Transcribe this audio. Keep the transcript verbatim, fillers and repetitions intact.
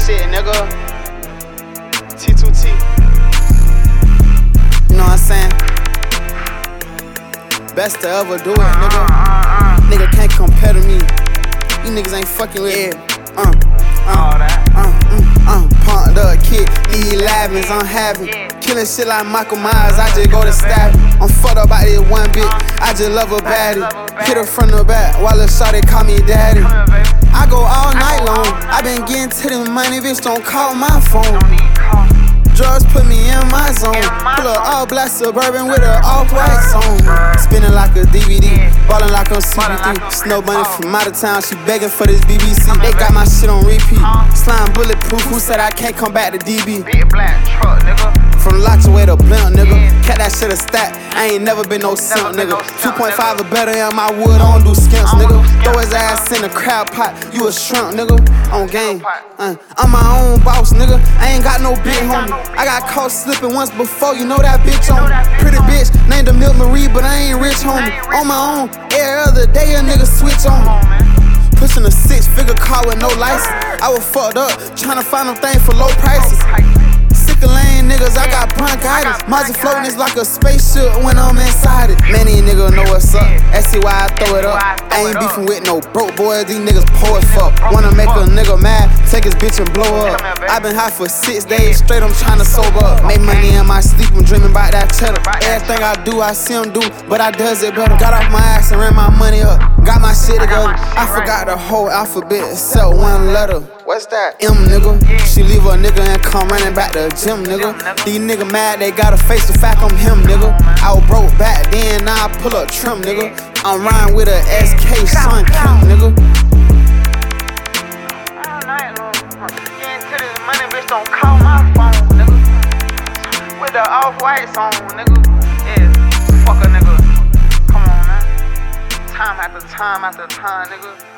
shit, nigga. T two T. You know what I'm saying? Best to ever do it, nigga. Nigga can't compare to me. You niggas ain't fucking with it. Uh, uh, uh, uh, uh, pumped up, kick, these elevens, I'm having. Killing shit like Michael Myers, I just go to stab. I'm fucked up about this one bitch, I just love her baddie. Hit her from the back, while the shawty call me daddy. I go all night long, I been getting to the money, bitch, don't call my phone. Drugs put me in my zone. Pull up all black Suburban with an off-white song. Spinning like a D V D, ballin' like I'm C B three. Snow Bunny from out of town, she begging for this B B C. They got my shit on repeat. Slime bulletproof, who said I can't come back to D B? Big black truck, nigga. From Locks away to Blimp, nigga. Cat that shit a stack, I ain't never been no simp, nigga. two point five or better in my wood, I don't do skimps, nigga. Throw his ass in a crab pot, you a shrimp, nigga. On game, uh, I'm my own boss, nigga. I ain't got no big homie. I got caught slipping once before, you know that bitch on me. Pretty bitch, named her Milk Marie, but I ain't rich, homie. On my own, every other day a nigga switch on me. Pushing a six-figure car with no license. I was fucked up, tryna find them things for low prices. Sick of lame niggas, I got bronchitis. Mazda floating is like a spaceship when I'm inside it. Man, these niggas know what's up, that's see why I throw it up. I ain't beefing with no broke boys, these niggas poor as fuck. Wanna make a nigga mad, take his bitch and blow up. I been high for six days straight, I'm tryna sober up. Make money in my sleep, I'm dreaming about that cheddar. Everything I do, I see him do, but I does it better. Got off my ass and ran my money up, got my shit together. I forgot the whole alphabet except one letter. What's that? M, nigga. She leave a nigga and come running back to the gym, nigga. These niggas mad, they gotta face the fact I'm him, nigga. I was broke back then, now I pull up trim, nigga. I'm riding with a S K Sun Kim, nigga. All night long. Getting to this money, bitch, don't call my phone, nigga. With the off-white song, nigga. Yeah, fuck a nigga. Come on, man. Time after time after time, nigga.